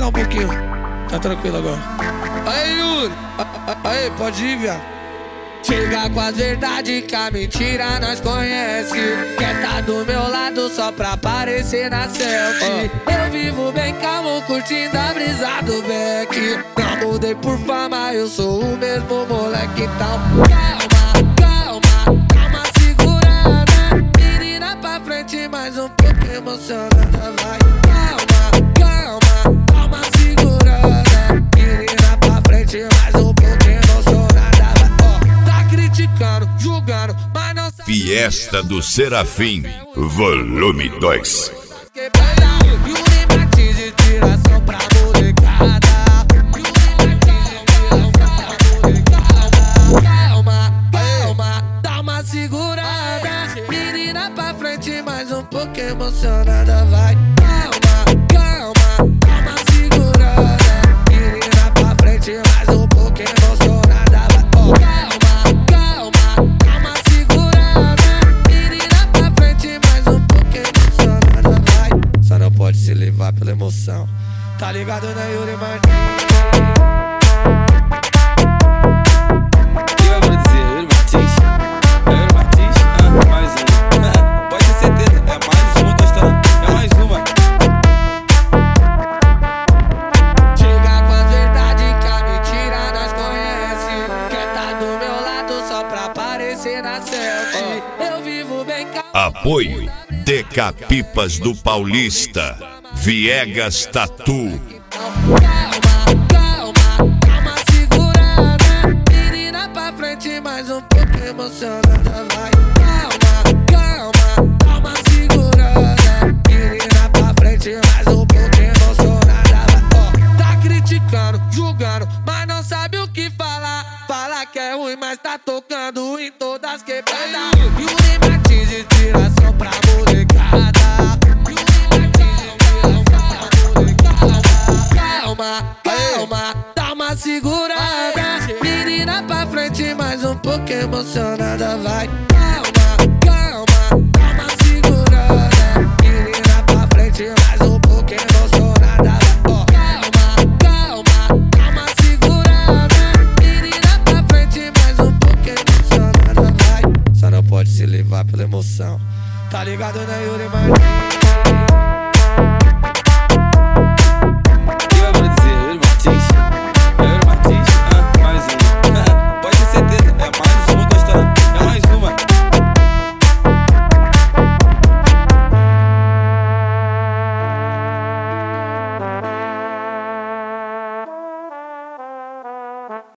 um pouquinho. Tá tranquilo agora. Aí, Yuri. Aí, pode ir, viado. Chega com as verdades que a mentira nós conhece. Quer tá do meu lado só pra aparecer na selfie. Eu vivo bem calmo, curtindo a brisa do Beck. Não mudei por fama, eu sou o mesmo moleque. Então calma, segurada. Menina pra frente, mais um pouco emocionada. Vai, calma, segurada. Menina pra frente, mais um pouco emocionada. Julgando, mas não sabe. Fiesta do Serafim, volume 2. Yuri Martins, inspiração pra molecada. Calma, dá uma segurada. Menina pra frente, mais um pouco emocionada. Vai, calma, dá uma segurada. Menina pra frente, mais um pouco emocionada. Pode se levar pela emoção. Tá ligado, né, Yuri Martins? Eu vou dizer, Yuri Martins. Yuri Martins, mais um. Pode ter certeza, é mais uma gostando. É mais uma. Chega com as verdades que a mentira nós conhece. Quer tá do meu lado só pra aparecer na selfie. Eu vivo bem calmo. Apoio DK Pipas do Paulista, Viegas Tatu. Calma, segurada. Menina pra frente, mais um pouco emocionada. Vai, calma, dá uma segurada. Menina pra frente, mais um pouco emocionada. Vai, tá criticando, julgando, mas não sabe o que falar. Fala que é ruim, mas tá tocando em todas as quebradas. Yuri Martins, inspiração pra molecada. Calma, dá uma segurada. Menina pra frente, mais um pouco emocionada. Vai, calma, dá uma segurada. Menina pra frente, mais um pouco emocionada. Calma, dá uma segurada. Menina pra frente, mais um pouco emocionada. Vai, só não pode se levar pela emoção. Tá ligado, né, Yuri Martins?